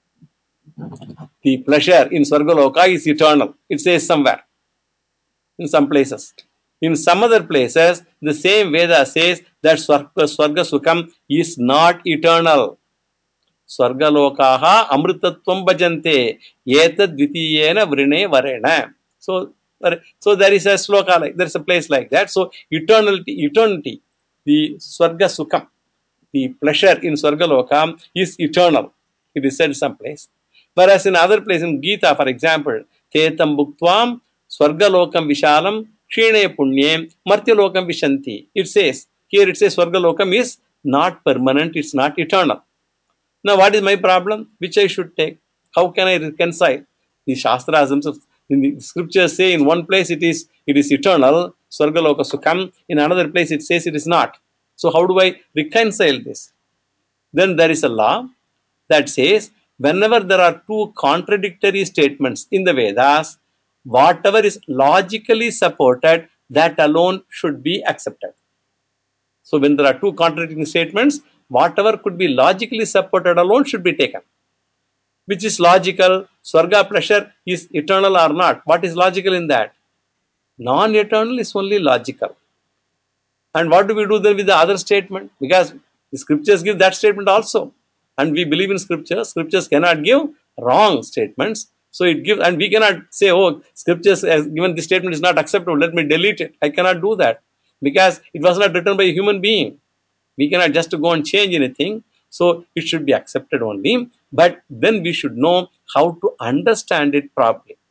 S1: The pleasure in Swargaloka is eternal. It says somewhere, in some places. In some other places, the same Veda says that Swarga Sukham is not eternal. Swargalokaha amritatvam bhajante etad dvitiyena vrine varena. So there is a sloka like, there is a place like that. So eternity, the Swarga Sukham, the pleasure in Swargaloka is eternal. It is said someplace. Whereas in other places, in Gita, for example, Tetam Bhuktvam Swargalokam Vishalam Kshine Punyem Martyalokam Vishanti. It says, here it says Swargalokam is not permanent, it's not eternal. Now, what is my problem? Which I should take? How can I reconcile? The Shastras themselves, in the scriptures say in one place it is eternal, Swargaloka Sukham, in another place it says it is not. So how do I reconcile this? Then there is a law that says whenever there are two contradictory statements in the Vedas, whatever is logically supported, that alone should be accepted. So when there are two contradicting statements, whatever could be logically supported alone should be taken. Which is logical? Swarga pleasure is eternal or not? What is logical in that? Non-eternal is only logical. And what do we do then with the other statement? Because the scriptures give that statement also. And we believe in scriptures. Scriptures cannot give wrong statements. So it gives, and we cannot say, oh, scriptures has given this statement is not acceptable, let me delete it. I cannot do that because it was not written by a human being. We cannot just go and change anything. So it should be accepted only. But then we should know how to understand it properly.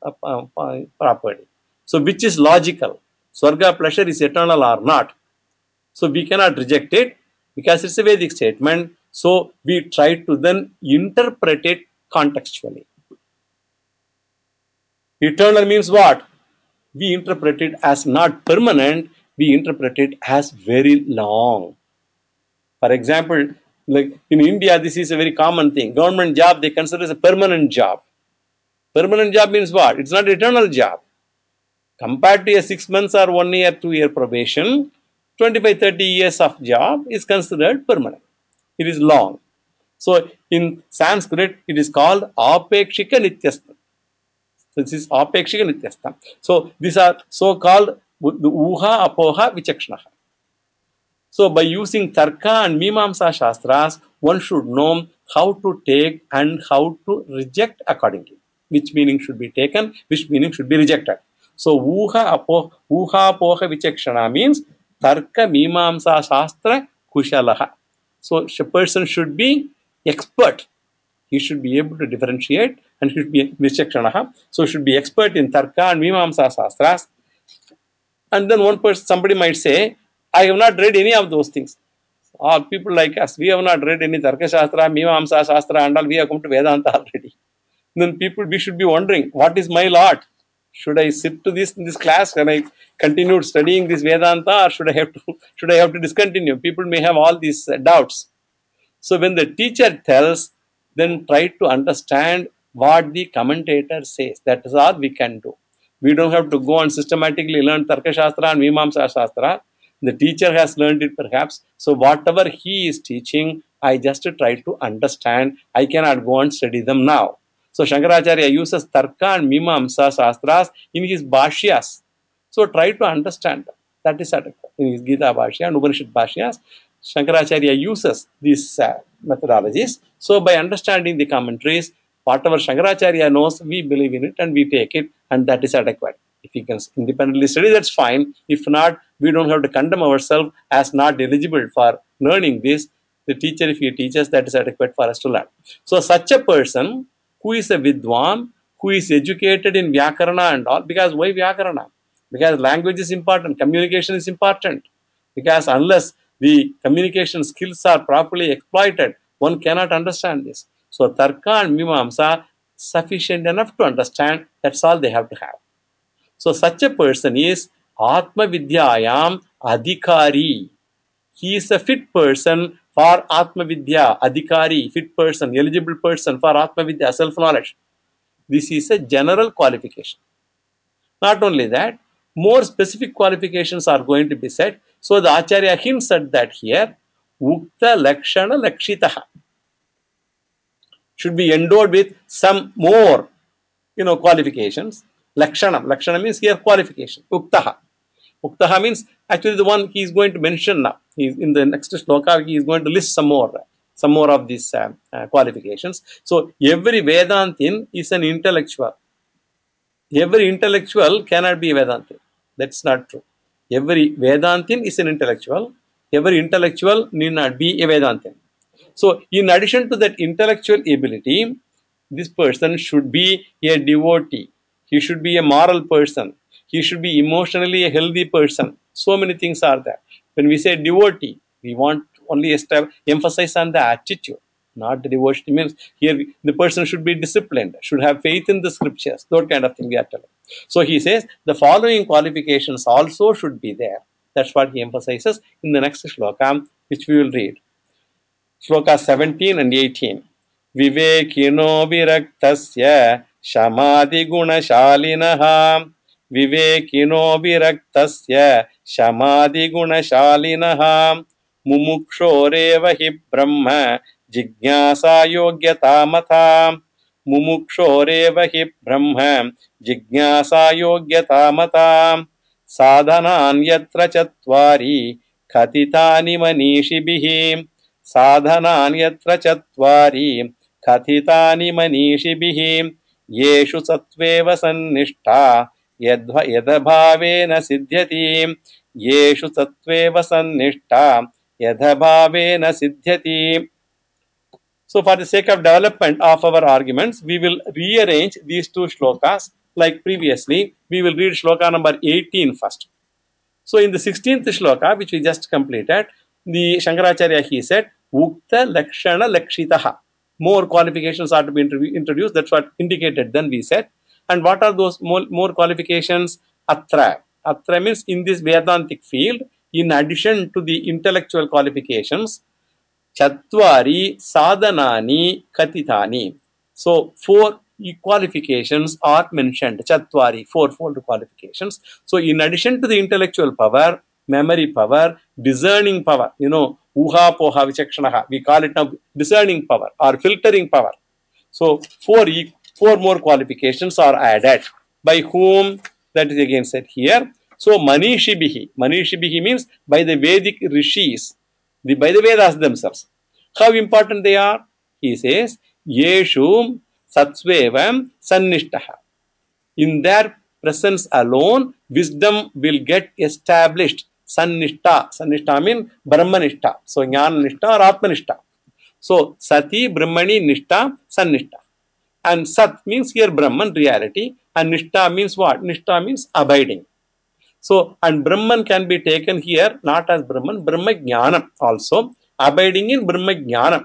S1: property. So which is logical? Swarga pleasure is eternal or not? So we cannot reject it because it's a Vedic statement. So we try to then interpret it contextually. Eternal means what? We interpret it as not permanent, we interpret it as very long. For example, like in India, this is a very common thing. Government job they consider as a permanent job. Permanent job means what? It's not eternal job. Compared to a 6 months or 1 year, 2 year probation, 25, 30 years of job is considered permanent. It is long. So in Sanskrit, it is called apekshika nityastha. This is apekshika nityastha. So these are so called the uha apoha vichakshana. So by using Tarka and Mimamsa Shastras, one should know how to take and how to reject accordingly. Which meaning should be taken, which meaning should be rejected. So Uha Poha Vichakshana means Tarka Mimamsa Shastra Kushalaha. So a person should be expert. He should be able to differentiate and he should be Vichakshana. So should be expert in Tarka and Mimamsa Shastras. And then one person, somebody might say, I have not read any of those things. Or people like us, we have not read any Tarka Shastra, Mimamsa Shastra, and all, we have come to Vedanta already. Then people, we should be wondering, what is my lot? Should I sit to this in this class? Can I continue studying this Vedanta, or should I have to discontinue? People may have all these doubts. So when the teacher tells, then try to understand what the commentator says. That is all we can do. We don't have to go and systematically learn Tarka Shastra and Mimamsa Shastra. The teacher has learned it perhaps. So whatever he is teaching, I just try to understand. I cannot go and study them now. So Shankaracharya uses Tarka and Mimamsa Shastras in his Bhashyas. So try to understand them. That is adequate. In his Gita Bhashya and Upanishad Bhashyas, Shankaracharya uses these methodologies. So by understanding the commentaries, whatever Shankaracharya knows, we believe in it and we take it, and that is adequate. If we can independently study, that's fine. If not, we don't have to condemn ourselves as not eligible for learning this. The teacher, if he teaches, that is adequate for us to learn. So such a person who is a Vidwan, who is educated in Vyakarana and all, because why Vyakarana? Because language is important, communication is important. Because unless the communication skills are properly exploited, one cannot understand this. So Tarka and Mimamsa sufficient enough to understand, that's all they have to have. So such a person is Atma Vidyayam Adhikari. He is a fit person for Atma Vidya, Adhikari, fit person, eligible person for Atma Vidya, self-knowledge. This is a general qualification. Not only that, more specific qualifications are going to be set. So the Acharya hints at that here. Ukta Lakshana Lakshitaha should be endowed with some more, qualifications. Lakshana means here qualification. Uktaha. Uktaha means actually the one he is going to mention now. He is in the next shloka. He is going to list some more of these qualifications. So every Vedantin is an intellectual. Every intellectual cannot be a Vedantin. That's not true. Every Vedantin is an intellectual. Every intellectual need not be a Vedantin. So, in addition to that intellectual ability, this person should be a devotee. He should be a moral person. He should be emotionally a healthy person. So many things are there. When we say devotee, we want only emphasize on the attitude, not the devotion. Means here the person should be disciplined, should have faith in the scriptures. That kind of thing we are telling. So he says the following qualifications also should be there. That's what he emphasizes in the next shloka, which we will read. Shloka 17 and 18. Vivekino viraktasya shamadi gunashalinaha. Vivekino viraktasya shamadi gunashalinaha. Mumukshoreva hi brahma jignasa yogyata matha. Mumukshoreva hi brahma jignasa yogyata matha. Sadhanan yatra chatvari khatitani manishibihi. साधनानि यत्र चत्वारि कथितानि मनीषिभिः येषु सत्त्वेव सन्निष्ठा यदभावेन सिद्ध्यति येषु सत्त्वेव सन्निष्ठा यदभावेन सिद्ध्यति. So for the sake of development of our arguments, we will rearrange these two shlokas like previously, we will read shloka number 18 first. So in the 16th shloka, which we just completed, the Shankaracharya, he said, Ukta Lakshana Lakshitaha. More qualifications are to be introduced. That's what indicated. Then we said. And what are those more qualifications? Atra. Atra means in this Vedantic field, in addition to the intellectual qualifications, Chatvari Sadhanani Katitani. So, four qualifications are mentioned. Chatvari, fourfold qualifications. So, in addition to the intellectual power, memory power, discerning power, uha poha vichakshanaha, we call it now discerning power or filtering power. So, four more qualifications are added. By whom? That is again said here. So, Manishibihi. Manishibihi means by the Vedic rishis, by the Vedas themselves. How important they are? He says, Yeshu Satsvevam Sannishtaha. In their presence alone, wisdom will get established. Sannishta. Sannishta means Brahmanishta. So, Jnana Nishta or Atmanishta. So, Sati, Brahmani, Nishta, Sannishta. And Sat means here Brahman, reality. And Nishta means what? Nishta means abiding. So, and Brahman can be taken here not as Brahman, Brahma Jnanam also. Abiding in Brahma Jnanam.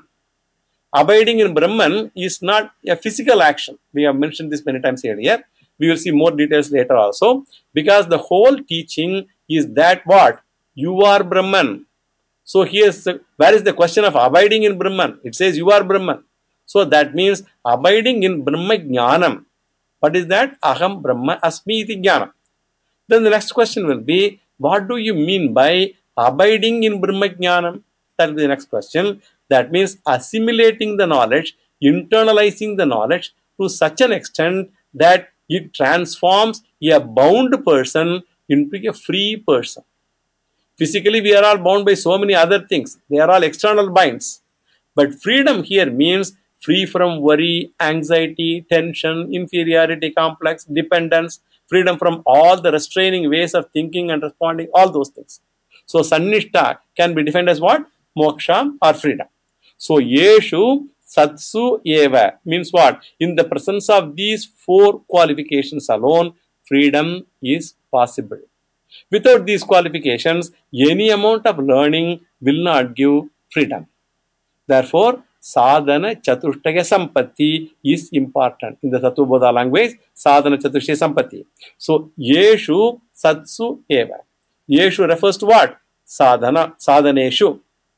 S1: Abiding in Brahman is not a physical action. We have mentioned this many times earlier. We will see more details later also. Because the whole teaching is that what? You are Brahman. So here's where is the question of abiding in Brahman? It says you are Brahman. So that means abiding in Brahma Jnanam. What is that? Aham Brahma Asmi iti Jnanam. Then the next question will be, what do you mean by abiding in Brahma Jnanam? That will be the next question. That means assimilating the knowledge, internalizing the knowledge to such an extent that it transforms a bound person into a free person. Physically, we are all bound by so many other things. They are all external binds. But freedom here means free from worry, anxiety, tension, inferiority complex, dependence, freedom from all the restraining ways of thinking and responding, all those things. So, Sannishta can be defined as what? Moksha or freedom. So, Yeshu Satsu Eva means what? In the presence of these four qualifications alone, freedom is possible. Without these qualifications, any amount of learning will not give freedom. Therefore, sadhana chatushtaya sampatti is important. In the Tattvabodha language, sadhana chatushtaya sampatti. So, yeshu satsu eva. Yeshu refers to what? Sadhana, sadhaneshu.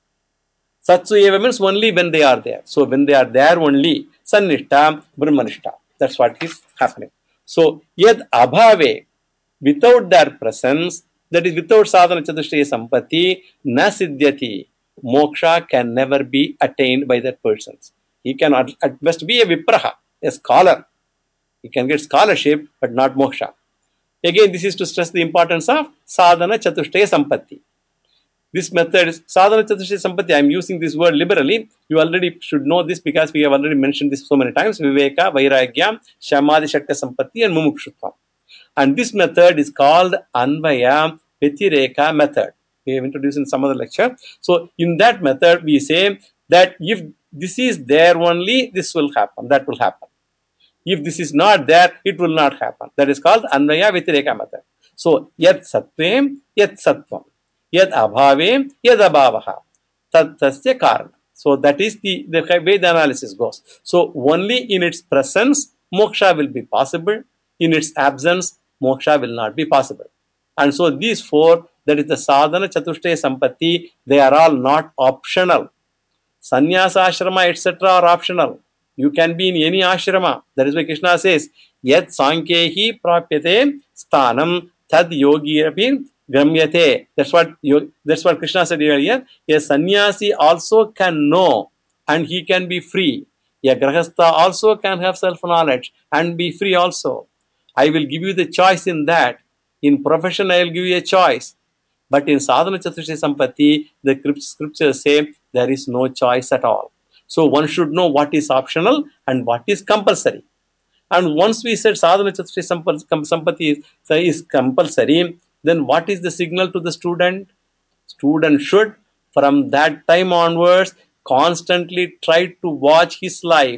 S1: Satsu eva means only when they are there. So, when they are there only, sannishta, brahmanishta. That's what is happening. So, yad abhave, without their presence, that is without sadhana chatushtaya sampatti, na siddhyati. Moksha can never be attained by that person. He can at best be a vipraha, a scholar. He can get scholarship, but not moksha. Again, this is to stress the importance of sadhana chatushtaya sampatti. This method is sadhana chatushtaya sampatti. I am using this word liberally. You already should know this because we have already mentioned this so many times. Viveka, Vairagya, Shamadhi Shakya sampatti and Mumukshutvam. And this method is called Anvaya Vyatireka method. We have introduced in some other lecture. So, in that method, we say that if this is there only, this will happen, that will happen. If this is not there, it will not happen. That is called Anvaya Vyatireka method. So, Yat Sattvam, Yat Sattvam, Yat Abhavam, Yat Abhavaha, Tat Tasya Karana. So, that is the way the analysis goes. So, only in its presence, moksha will be possible. In its absence, moksha will not be possible. And so, these four, that is the sadhana, chatushtaya, sampatti, they are all not optional. Sannyasa ashrama, etc. are optional. You can be in any ashrama. That is why Krishna says, Yat Sankhehi prapyate sthanam tad yogirapi gamyate. That's what Krishna said earlier. A sannyasi also can know and he can be free. A grahastha also can have self-knowledge and be free also. I will give you the choice in that. In profession, I will give you a choice. But in sadhana chatushtaya sampatti, the scriptures say there is no choice at all. So one should know what is optional and what is compulsory. And once we said sadhana chatushtaya sampatti is compulsory, then what is the signal to the student? Student should, from that time onwards, constantly try to watch his life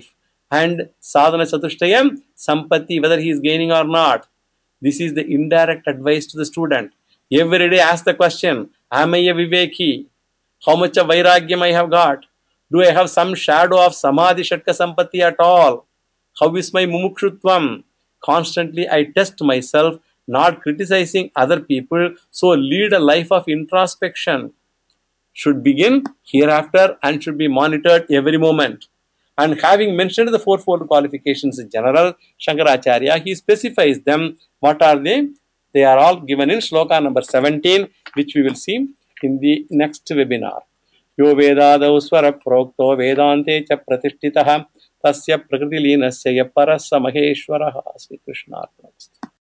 S1: And sadhana chatushtayam, sampatti, whether he is gaining or not. This is the indirect advice to the student. Every day ask the question, am I a viveki? How much of vairagyam I have got? Do I have some shadow of samadhi shatka sampatti at all? How is my mumukshutvam? Constantly I test myself, not criticizing other people, so lead a life of introspection. Should begin hereafter and should be monitored every moment. And having mentioned the fourfold qualifications in general, Shankaracharya, he specifies them. What are they? They are all given in shloka number 17, which we will see in the next webinar. Yo vedadau swara prokto vedante cha pratishtitah tasya prakriti linasya parasa maheshwaraha. Sri Krishna.